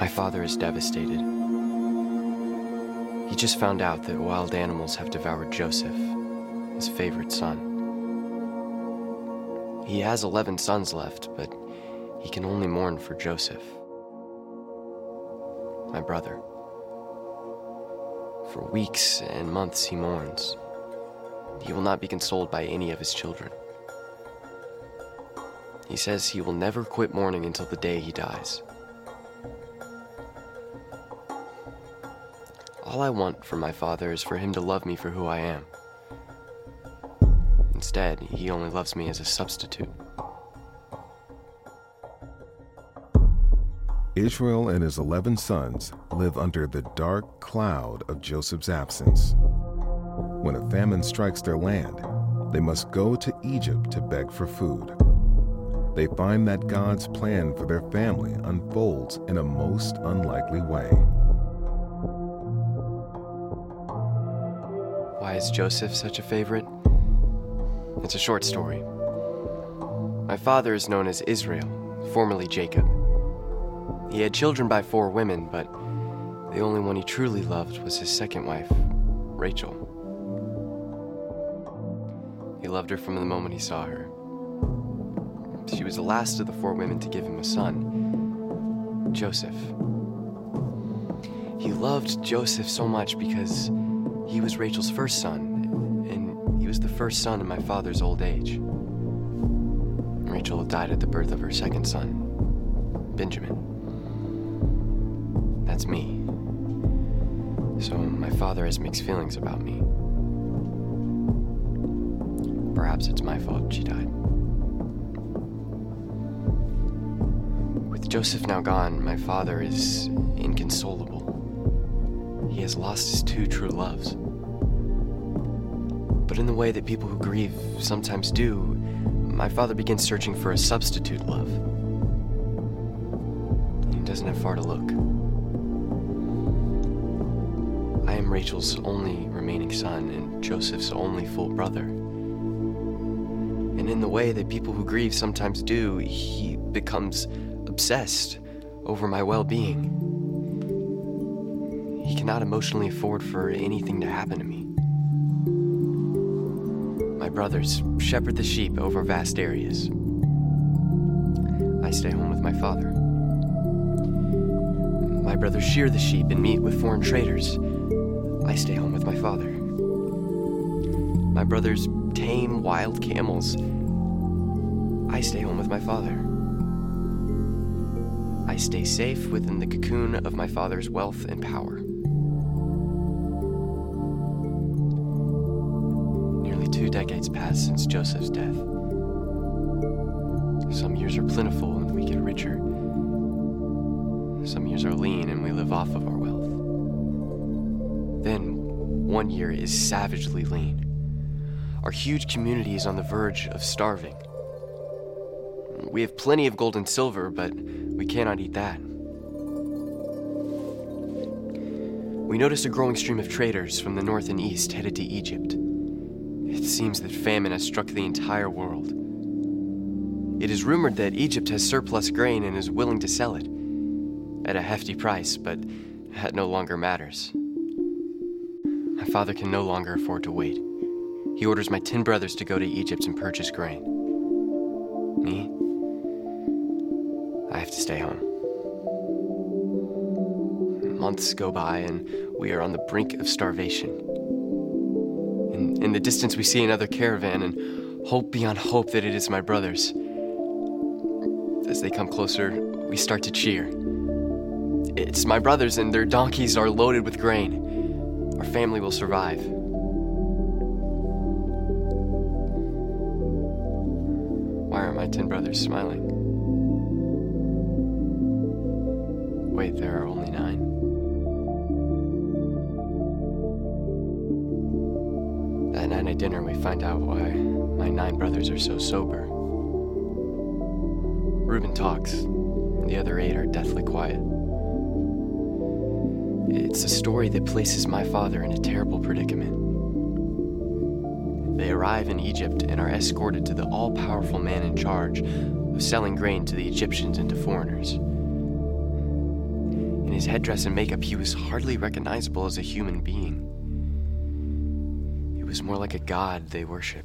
My father is devastated. He just found out that wild animals have devoured Joseph, his favorite son. He has 11 sons left, but he can only mourn for Joseph, my brother. For weeks and months he mourns. He will not be consoled by any of his children. He says he will never quit mourning until the day he dies. All I want from my father is for him to love me for who I am. Instead, he only loves me as a substitute. Israel and his 11 sons live under the dark cloud of Joseph's absence. When a famine strikes their land, they must go to Egypt to beg for food. They find that God's plan for their family unfolds in a most unlikely way. Why is Joseph such a favorite? It's a short story. My father is known as Israel, formerly Jacob. He had children by 4 women, but the only one he truly loved was his second wife, Rachel. He loved her from the moment he saw her. She was the last of the 4 women to give him a son, Joseph. He loved Joseph so much because he was Rachel's first son, and he was the first son in my father's old age. Rachel died at the birth of her second son, Benjamin. That's me. So my father has mixed feelings about me. Perhaps it's my fault she died. With Joseph now gone, my father is inconsolable. He has lost his 2 true loves. But in the way that people who grieve sometimes do, my father begins searching for a substitute love. He doesn't have far to look. I am Rachel's only remaining son and Joseph's only full brother. And in the way that people who grieve sometimes do, he becomes obsessed over my well-being. He cannot emotionally afford for anything to happen to me. My brothers shepherd the sheep over vast areas. I stay home with my father. My brothers shear the sheep and meet with foreign traders. I stay home with my father. My brothers tame wild camels. I stay home with my father. I stay safe within the cocoon of my father's wealth and power. Nearly 2 decades pass since Joseph's death. Some years are plentiful and we get richer. Some years are lean and we live off of our wealth. Then, one year is savagely lean. Our huge community is on the verge of starving. We have plenty of gold and silver, but we cannot eat that. We notice a growing stream of traders from the north and east headed to Egypt. It seems that famine has struck the entire world. It is rumored that Egypt has surplus grain and is willing to sell it at a hefty price, but that no longer matters. My father can no longer afford to wait. He orders my 10 brothers to go to Egypt and purchase grain. Me? I have to stay home. Months go by and we are on the brink of starvation. In the distance we see another caravan and hope beyond hope that it is my brothers. As they come closer, we start to cheer. It's my brothers and their donkeys are loaded with grain. Our family will survive. Why aren't my 10 brothers smiling? Wait, there are only 9. That night at dinner, we find out why my 9 brothers are so sober. Reuben talks. The other 8 are deathly quiet. It's a story that places my father in a terrible predicament. They arrive in Egypt and are escorted to the all-powerful man in charge of selling grain to the Egyptians and to foreigners. In his headdress and makeup, he was hardly recognizable as a human being. He was more like a god they worship.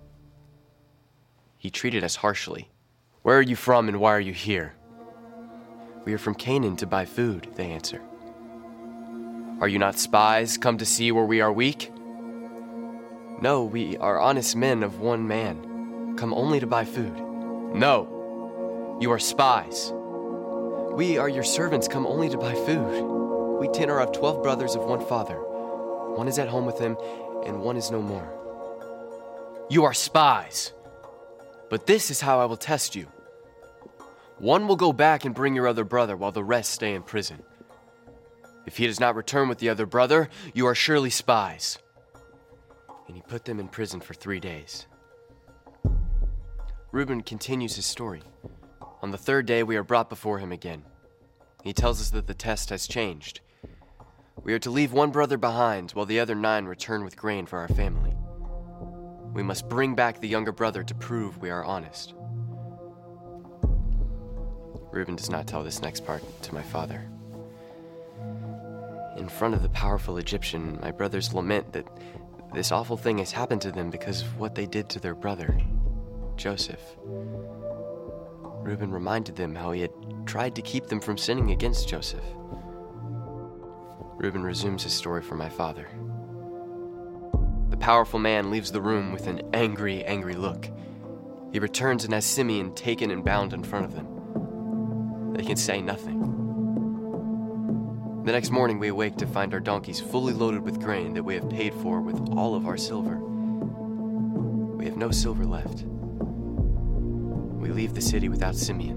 He treated us harshly. "Where are you from and why are you here?" "We are from Canaan to buy food," they answer. "Are you not spies, come to see where we are weak?" "No, we are honest men of one man, come only to buy food." "No, you are spies." "We are your servants, come only to buy food. We 10 are of 12 brothers of one father. One is at home with him, and one is no more." "You are spies. But this is how I will test you. One will go back and bring your other brother, while the rest stay in prison. If he does not return with the other brother, you are surely spies." And he put them in prison for 3 days. Reuben continues his story. On the 3rd day, we are brought before him again. He tells us that the test has changed. We are to leave one brother behind, while the other 9 return with grain for our family. We must bring back the younger brother to prove we are honest. Reuben does not tell this next part to my father. In front of the powerful Egyptian, my brothers lament that this awful thing has happened to them because of what they did to their brother, Joseph. Reuben reminded them how he had tried to keep them from sinning against Joseph. Reuben resumes his story for my father. The powerful man leaves the room with an angry, angry look. He returns and has Simeon taken and bound in front of them. They can say nothing. The next morning we awake to find our donkeys fully loaded with grain that we have paid for with all of our silver. We have no silver left. We leave the city without Simeon.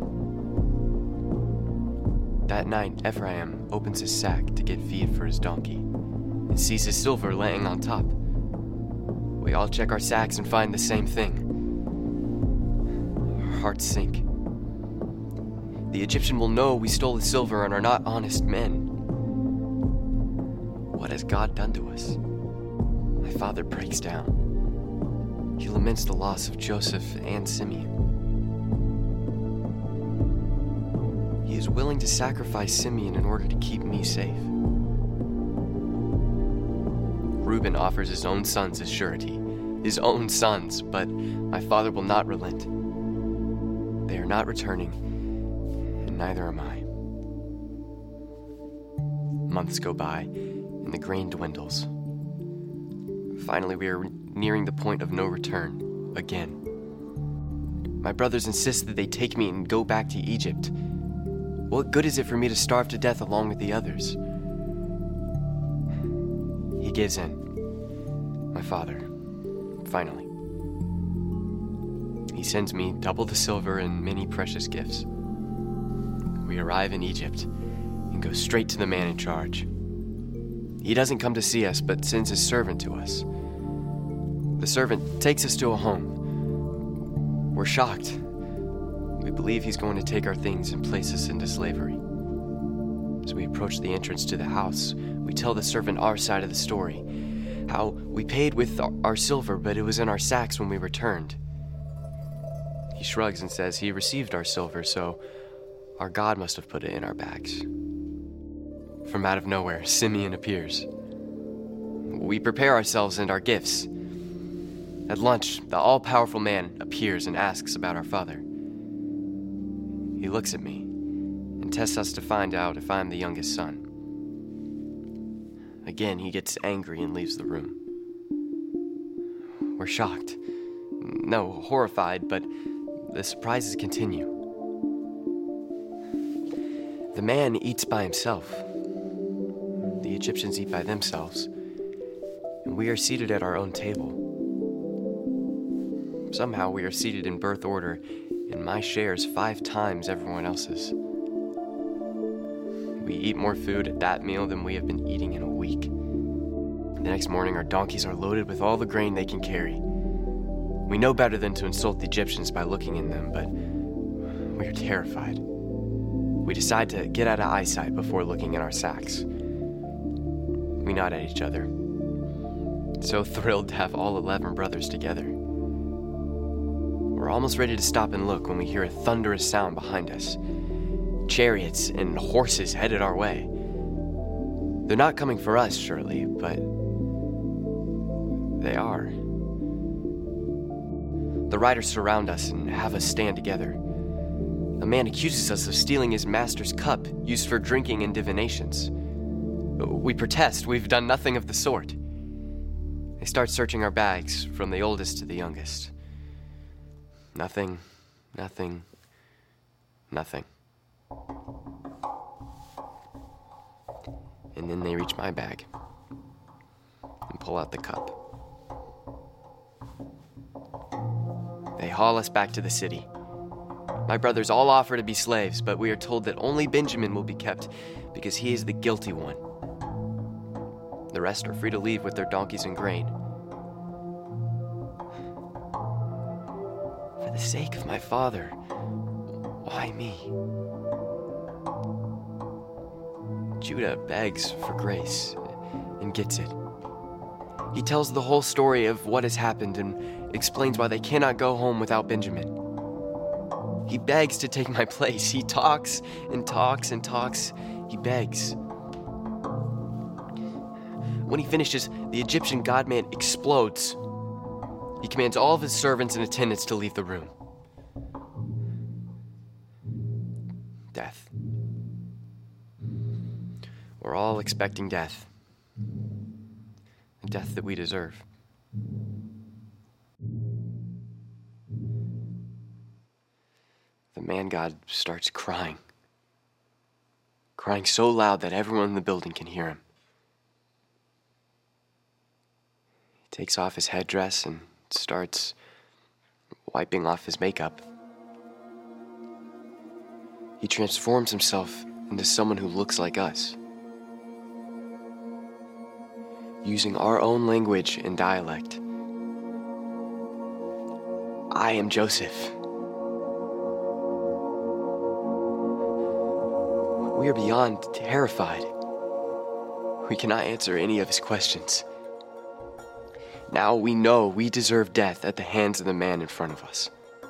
That night, Ephraim opens his sack to get feed for his donkey and sees his silver laying on top. We all check our sacks and find the same thing. Our hearts sink. The Egyptian will know we stole the silver and are not honest men. What has God done to us? My father breaks down. He laments the loss of Joseph and Simeon. He is willing to sacrifice Simeon in order to keep me safe. Reuben offers his own sons as surety, his own sons, but my father will not relent. They are not returning, and neither am I. Months go by, and the grain dwindles. Finally, we are nearing the point of no return, again. My brothers insist that they take me and go back to Egypt. What good is it for me to starve to death along with the others? He gives in. My father, finally. He sends me double the silver and many precious gifts. We arrive in Egypt and go straight to the man in charge. He doesn't come to see us, but sends his servant to us. The servant takes us to a home. We're shocked. We believe he's going to take our things and place us into slavery. As we approach the entrance to the house, we tell the servant our side of the story. How we paid with our silver, but it was in our sacks when we returned. He shrugs and says he received our silver, so our God must have put it in our bags. From out of nowhere, Simeon appears. We prepare ourselves and our gifts. At lunch, the all-powerful man appears and asks about our father. He looks at me and tests us to find out if I'm the youngest son. Again, he gets angry and leaves the room. We're shocked. No, horrified, but the surprises continue. The man eats by himself. The Egyptians eat by themselves. And we are seated at our own table. Somehow we are seated in birth order, and my share is 5 times everyone else's. We eat more food at that meal than we have been eating in a week. The next morning, our donkeys are loaded with all the grain they can carry. We know better than to insult the Egyptians by looking in them, but we are terrified. We decide to get out of eyesight before looking in our sacks. We nod at each other, so thrilled to have all 11 brothers together. We're almost ready to stop and look when we hear a thunderous sound behind us. Chariots and horses headed our way. They're not coming for us, surely, but they are. The riders surround us and have us stand together. A man accuses us of stealing his master's cup used for drinking and divinations. We protest. We've done nothing of the sort. They start searching our bags from the oldest to the youngest. Nothing, nothing, nothing. And then they reach my bag and pull out the cup. They haul us back to the city. My brothers all offer to be slaves, but we are told that only Benjamin will be kept because he is the guilty one. The rest are free to leave with their donkeys and grain. For the sake of my father, why me? Judah begs for grace and gets it. He tells the whole story of what has happened and explains why they cannot go home without Benjamin. He begs to take my place. He talks and talks and talks. He begs. When he finishes, the Egyptian god-man explodes. He commands all of his servants and attendants to leave the room. Death. We're all expecting death. A death that we deserve. The man-god starts crying. Crying so loud that everyone in the building can hear him. He takes off his headdress and starts wiping off his makeup. He transforms himself into someone who looks like us. Using our own language and dialect. I am Joseph. We are beyond terrified. We cannot answer any of his questions. Now we know we deserve death at the hands of the man in front of us.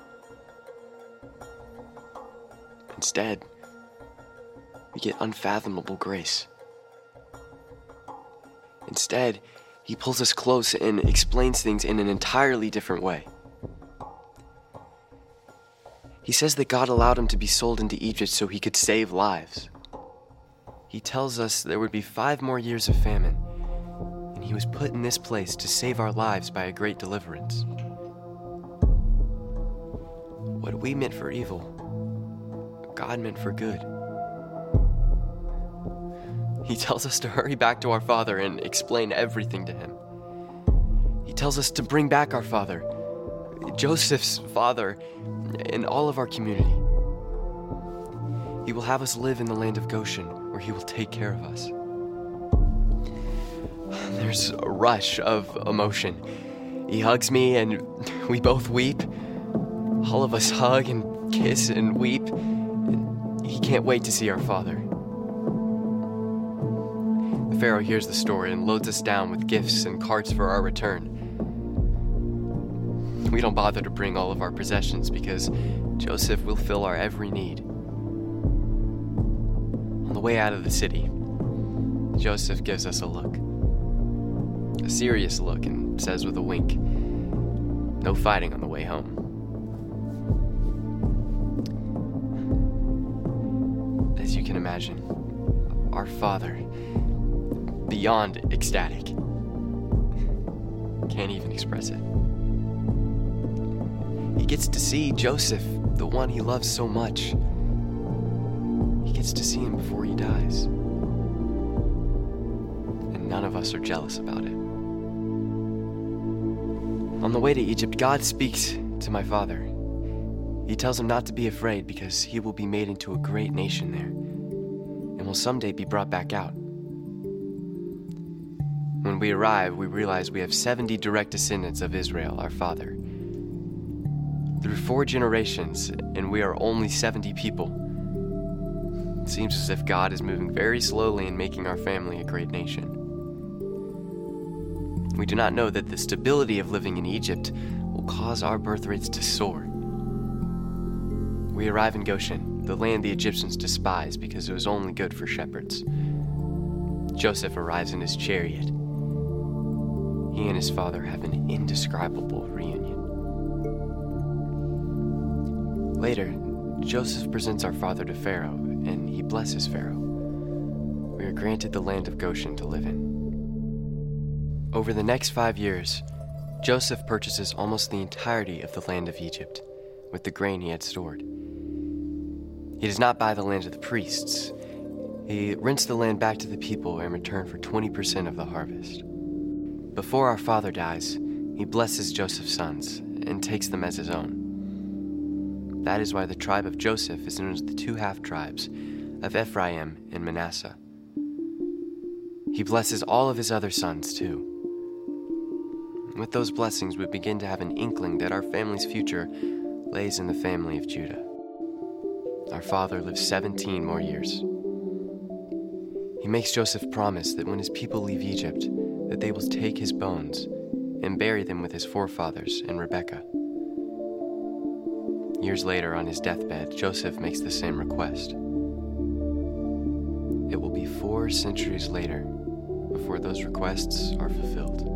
Instead, we get unfathomable grace. Instead, he pulls us close and explains things in an entirely different way. He says that God allowed him to be sold into Egypt so he could save lives. He tells us there would be 5 more years of famine, and he was put in this place to save our lives by a great deliverance. What we meant for evil, God meant for good. He tells us to hurry back to our father and explain everything to him. He tells us to bring back our father, Joseph's father, and all of our community. He will have us live in the land of Goshen, where he will take care of us. There's a rush of emotion. He hugs me and we both weep. All of us hug and kiss and weep. And he can't wait to see our father. The Pharaoh hears the story and loads us down with gifts and carts for our return. We don't bother to bring all of our possessions because Joseph will fill our every need. On the way out of the city, Joseph gives us a look. A serious look, and says with a wink, "No fighting on the way home." As you can imagine, our father, beyond ecstatic, can't even express it. He gets to see Joseph, the one he loves so much. He gets to see him before he dies. And none of us are jealous about it. On the way to Egypt, God speaks to my father. He tells him not to be afraid because he will be made into a great nation there and will someday be brought back out. When we arrive, we realize we have 70 direct descendants of Israel, our father. Through 4 generations, and we are only 70 people. It seems as if God is moving very slowly in making our family a great nation. We do not know that the stability of living in Egypt will cause our birth rates to soar. We arrive in Goshen, the land the Egyptians despised because it was only good for shepherds. Joseph arrives in his chariot. He and his father have an indescribable reunion. Later, Joseph presents our father to Pharaoh, and he blesses Pharaoh. We are granted the land of Goshen to live in. Over the next 5 years, Joseph purchases almost the entirety of the land of Egypt with the grain he had stored. He does not buy the land of the priests. He rents the land back to the people in return for 20% of the harvest. Before our father dies, he blesses Joseph's sons and takes them as his own. That is why the tribe of Joseph is known as the two half-tribes of Ephraim and Manasseh. He blesses all of his other sons, too. With those blessings, we begin to have an inkling that our family's future lays in the family of Judah. Our father lives 17 more years. He makes Joseph promise that when his people leave Egypt, that they will take his bones and bury them with his forefathers and Rebekah. Years later, on his deathbed, Joseph makes the same request. It will be 4 centuries later before those requests are fulfilled.